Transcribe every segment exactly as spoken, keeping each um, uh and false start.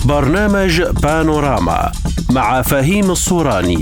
برنامج بانوراما مع فهيم الصوراني.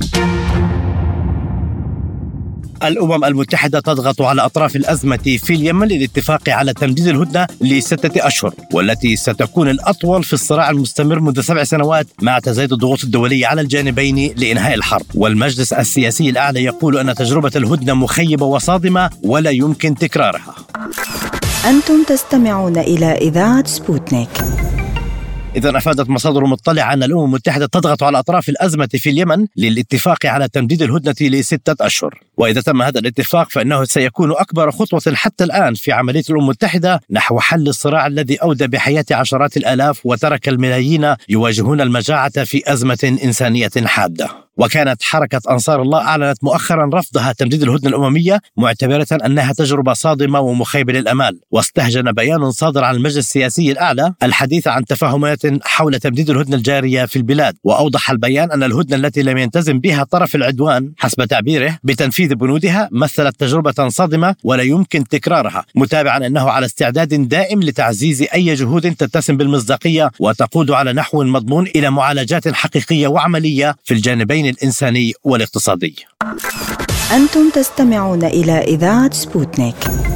الأمم المتحدة تضغط على أطراف الأزمة في اليمن للاتفاق على تمديد الهدنة لستة أشهر، والتي ستكون الأطول في الصراع المستمر منذ سبع سنوات مع تزايد الضغوط الدولية على الجانبين لإنهاء الحرب. والمجلس السياسي الأعلى يقول أن تجربة الهدنة مخيبة وصادمة ولا يمكن تكرارها. أنتم تستمعون إلى إذاعة سبوتنيك. إذن أفادت مصادر مطلعة أن الأمم المتحدة تضغط على أطراف الأزمة في اليمن للاتفاق على تمديد الهدنة لستة أشهر، وإذا تم هذا الاتفاق فإنه سيكون أكبر خطوة حتى الآن في عملية الأمم المتحدة نحو حل الصراع الذي أودى بحياة عشرات الآلاف وترك الملايين يواجهون المجاعة في أزمة إنسانية حادة. وكانت حركة أنصار الله أعلنت مؤخرا رفضها تمديد الهدنة الأممية معتبرة أنها تجربة صادمة ومخيبة للأمال، واستهجن بيان صادر عن المجلس السياسي الأعلى الحديث عن تفاهمات حول تمديد الهدنة الجارية في البلاد. وأوضح البيان أن الهدنة التي لم يلتزم بها طرف العدوان حسب تعبيره بتنفيذ بنودها مثلت تجربة صادمة ولا يمكن تكرارها، متابعا أنه على استعداد دائم لتعزيز أي جهود تتسم بالمصداقية وتقود على نحو مضمون إلى معالجات حقيقية وعملية في الجانبين الإنساني والاقتصادي. أنتم تستمعون إلى إذاعة سبوتنيك.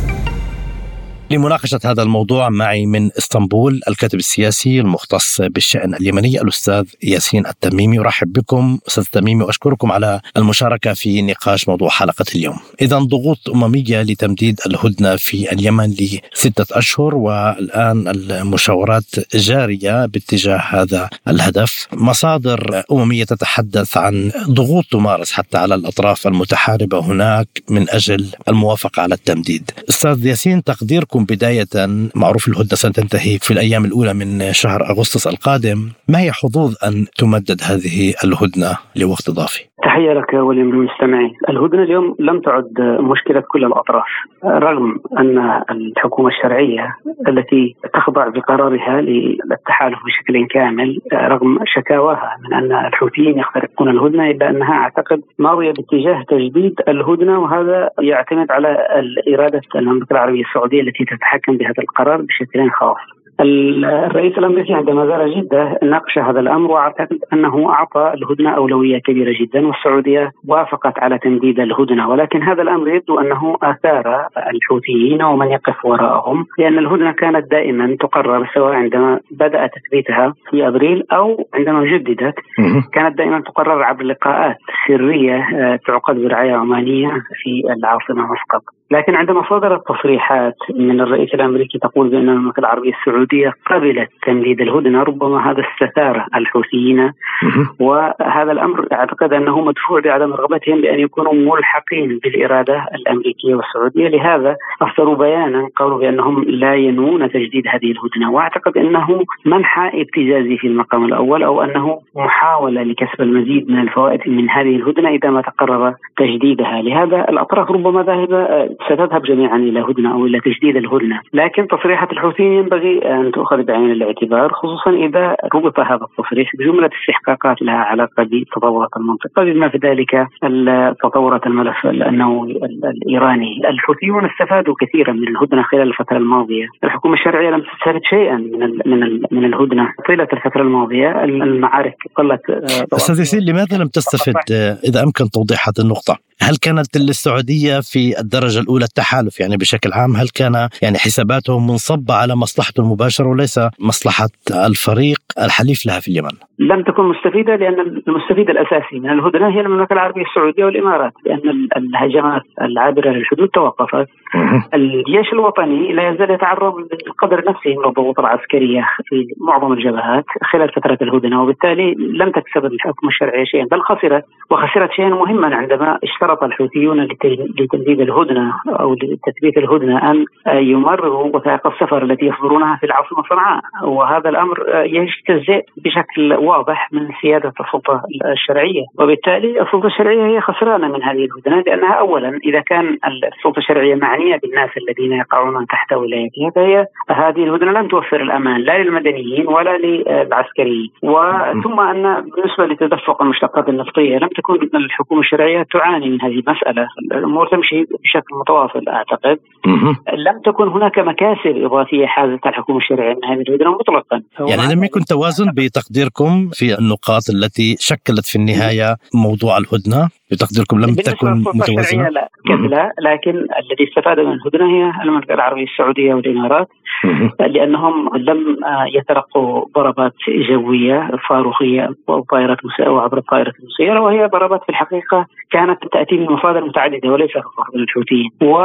لمناقشة هذا الموضوع معي من اسطنبول الكاتب السياسي المختص بالشأن اليمني الأستاذ ياسين التميمي. أرحب بكم أستاذ التميمي وأشكركم على المشاركة في نقاش موضوع حلقة اليوم. إذا ضغوط أممية لتمديد الهدنة في اليمن لستة أشهر، والآن المشاورات جارية باتجاه هذا الهدف. مصادر أممية تتحدث عن ضغوط تمارس حتى على الأطراف المتحاربة هناك من أجل الموافقة على التمديد. أستاذ ياسين، تقديركم بداية، معروف الهدنة ستنتهي في الأيام الأولى من شهر أغسطس القادم، ما هي حظوظ أن تمدد هذه الهدنة لوقت إضافي؟ تحية لك وللمستمعين. الهدنة اليوم لم تعد مشكلة كل الأطراف، رغم أن الحكومة الشرعية التي تخضع بقرارها للتحالف بشكل كامل رغم شكاواها من أن الحوثيين يخترقون الهدنة، إلا أنها أعتقد ماضية باتجاه تجديد الهدنة، وهذا يعتمد على إرادة المملكة العربية السعودية التي تتحكم بهذا القرار بشكل خاص. الرئيس الأمريكي عندما زار جدة ناقش هذا الأمر، وأعتقد أنه أعطى الهدنة أولوية كبيرة جدا، والسعودية وافقت على تمديد الهدنة. ولكن هذا الأمر يبدو أنه أثار الحوثيين ومن يقف وراءهم، لأن الهدنة كانت دائما تقرر سواء عندما بدأ تثبيتها في أبريل أو عندما جددت، كانت دائما تقرر عبر لقاءات سرية تعقد برعاية عمانية في العاصمة مسقط. لكن عندما صدرت تصريحات من الرئيس الأمريكي تقول بأن المملكة العربية السعودية قبلت تمديد الهدنة، ربما هذا استثار الحوثيين، وهذا الأمر أعتقد أنه مدفوع بعدم رغبتهم بأن يكونوا ملحقين بالإرادة الأمريكية والسعودية. لهذا أصدروا بيانا قالوا بأنهم لا ينوون تجديد هذه الهدنة، وأعتقد أنه منحى ابتزازي في المقام الأول، أو أنه محاولة لكسب المزيد من الفوائد من هذه الهدنة إذا ما تقرر تجديدها. لهذا الأطراف ربما ذاهبة ستذهب جميعا إلى هدنة أو إلى تجديد الهدنة، لكن تصريحات الحوثيين ينبغي أن تؤخذ بعين الاعتبار، خصوصا إذا ربط هذا التصريح بجملة استحقاقات لها علاقة بتطورات المنطقة، بما في ذلك تطورات الملف النووي الإيراني. الحوثيون استفادوا كثيرا من الهدنة خلال الفترة الماضية، الحكومة الشرعية لم تستفد شيئا من ال من ال من الهدنة طيلة الفترة الماضية. المعارك قلت. أستاذ ياسين، لماذا لم تستفد؟ إذا أمكن توضيح هذه النقطة. هل كانت السعودية في الدرجة الأولى التحالف يعني بشكل عام؟ هل كان يعني حساباتهم منصبة على مصلحته المباشرة وليس مصلحة الفريق الحليف لها في اليمن؟ لم تكن مستفيدة، لأن المستفيد الأساسي من الهدنة هي المملكة العربية السعودية والإمارات، لأن الهجمات العابرة للحدود توقفت. الجيش الوطني لا يزال يتعرض بالقدر نفسه من الضغوط العسكرية في معظم الجبهات خلال فترة الهدنة، وبالتالي لم تكسب الحكومة الشرعية شيئا، بل خسرت وخسرت شيئا مهما عندما اشترط الحوثيون لتجديد الهدنة أو لتثبيت الهدنة أن يمرروا وثائق السفر التي يصدرونها في العاصمة صنعاء، وهذا الأمر يجتزئ بشكل واضح من سيادة السلطة الشرعية، وبالتالي السلطة الشرعية هي خسرانة من هذه الهدنة، لأنها أولا إذا كان السلطة الشرعية معنية بالناس الذين يقعون تحت ولايتها، فهي هذه الهدنة لن توفر الأمان لا للمدنيين ولا للعسكريين. وثم أن بالنسبة لتدفق المشتقات النفطية لم تكن الحكومة الشرعية تعاني من هذه المسألة، الأمور تمشي بشكل متواصل أعتقد. لم تكن هناك مكاسب إضافية حازت الحكومة الشرعية من هذه الهدنة مطلقا. يعني لم يكن توازن بتقديركم في النقاط التي شكلت في النهاية موضوع الهدنة؟ بتقديركم لم تكن متوازنة؟ لا كذا، لكن الذي استفاد من الهدنة هي المملكة العربية السعودية والإمارات، لأنهم لم يتلقوا ضربات جوية صاروخية وطائرات وعبر الطائرات المسيرة، وهي ضربات في الحقيقة كانت تأتي من مصادر متعددة وليس فقط من الحوثيين.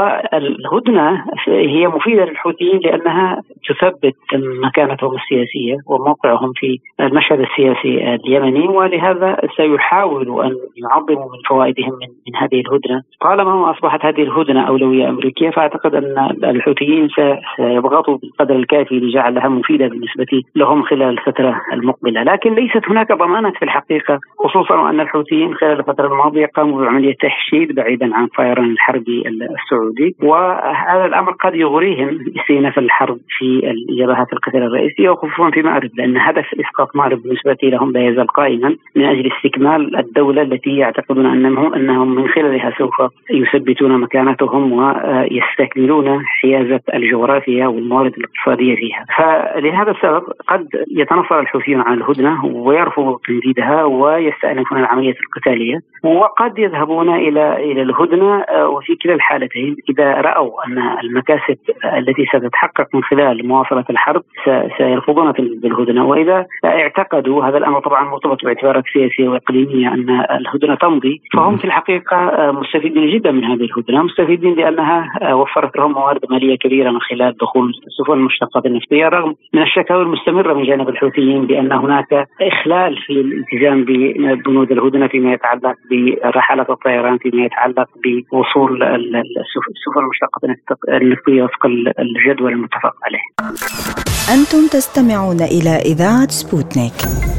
والهدنة هي مفيدة للحوثيين لأنها تثبت مكانتهم السياسية وموقعهم في المشهد السياسي اليمني، ولهذا سيحاولوا أن يعظموا من فوائدهم من, من هذه الهدنة. طالما أصبحت هذه الهدنة أولوية أمريكية، فأعتقد أن الحوثيين سيضغطوا بالقدر الكافي لجعلها مفيدة بالنسبة لهم خلال الفترة المقبلة. لكن ليست هناك ضمانات في الحقيقة، خصوصا أن الحوثيين خلال الفترة الماضية قاموا بعملية تحشيد بعيدا عن الطيران الحربي السعودي، وهذا الأمر قد يغريهم استئناف الحرب في الجبهات القتال الرئيسية وخصوصا في مأرب، لأن هدف إسقاط مأرب بالنسبة لهم لا يزال قائما من أجل استكمال الدولة التي يعتقدون أنهم أنهم من خلالها سوف يثبتون مكانتهم ويستكملون حيازة الجغرافيا والموارد الاقتصادية فيها. فلهذا السبب قد يتنصر الحوثيون عن الهدنة ويرفضوا تنفيذها ويستأنفون العملية القتالية، وقد يذهبون إلى إلى الهدنة. وفي كلا الحالتين إذا رأوا أن المكاسب التي ستتحقق من خلال مواصلة الحرب سيرفضون بالهدنة، وإذا اعتقدوا هذا الأمر طبعا مرتبط باعتبارات سياسية وإقليمية أن الهدنة تمضي، فهم في الحقيقة مستفيدين جدا من هذه الهدنة، مستفيدين لأنها وفرت لهم موارد مالية كبيرة من خلال دخول السفن المشتقة النفطية، رغم من الشكاوى المستمرة من جانب الحوثيين بأن هناك إخلال في الالتزام ببنود الهدنة فيما يتعلق برحلات الطيران، فيما يتعلق بوصول السفن المشتقة النفطية وفق الجدول المتفق عليه. أنتم تستمعون إلى إذاعة سبوتنيك.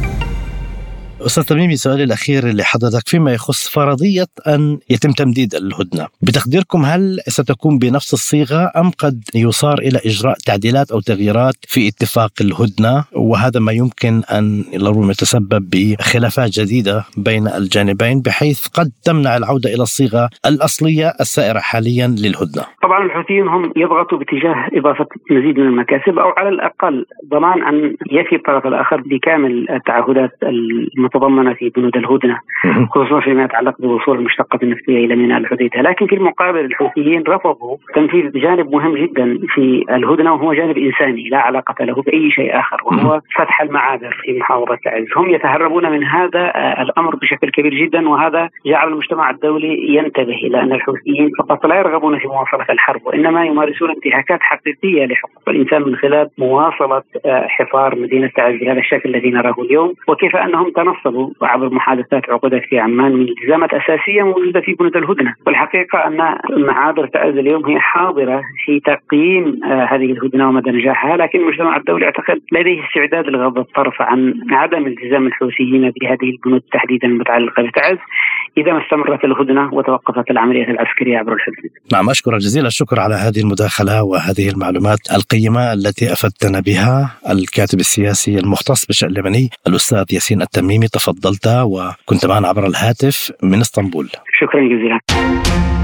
أستاذ تميمي، سؤالي الأخير لحضرتك فيما يخص فرضية أن يتم تمديد الهدنة، بتقديركم هل ستكون بنفس الصيغة أم قد يصار إلى إجراء تعديلات أو تغييرات في اتفاق الهدنة، وهذا ما يمكن أن لربما يتسبب بخلافات جديدة بين الجانبين بحيث قد تمنع العودة إلى الصيغة الأصلية السائرة حاليا للهدنة؟ طبعا الحوثيين هم يضغطوا باتجاه إضافة مزيد من المكاسب أو على الأقل ضمان أن يفي الطرف الآخر بكامل التعهدات المتضمنة في بنود الهدنة، خصوصا فيما يتعلق بوصول المشتقات النفطية إلى ميناء الحديدة. لكن في المقابل الحوثيين رفضوا تنفيذ جانب مهم جدا في الهدنة، وهو جانب إنساني لا علاقة له بأي شيء آخر، وهو فتح المعابر في محافظة تعز. هم يتهربون من هذا الأمر بشكل كبير جدا، وهذا جعل المجتمع الدولي ينتبه إلى أن الحوثيين فقط لا يرغبون في مواصلة الحرب، وإنما يمارسون انتهاكات حقيقية لحقوق الإنسان من خلال مواصلة حصار مدينة تعز بهذا الشكل الذي نراه اليوم، وكيف أنهم تنصبوا عبر محادثات عقدت في عمان من التزامات أساسية موجودة في بنود الهدنة. والحقيقة أن معابر تعز اليوم هي حاضرة في تقييم هذه الهدنة ومدى نجاحها، لكن المجتمع الدولي اعتقد لديه استعداد لغض الطرف عن عدم التزام الحوثيين بهذه البنود تحديدا المتعلقة بتعز إذا ما استمرت الهدنة وتوقفت العملية العسكرية عبر الحدود. نعم، أشكرك جزيل الشكر على هذه المداخلة وهذه المعلومات القيمة التي أفدتنا بها. الكاتب السياسي المختص بالشأن اليمني الأستاذ ياسين التميمي، تفضلت وكنت معنا عبر الهاتف من اسطنبول. شكرا جزيلا.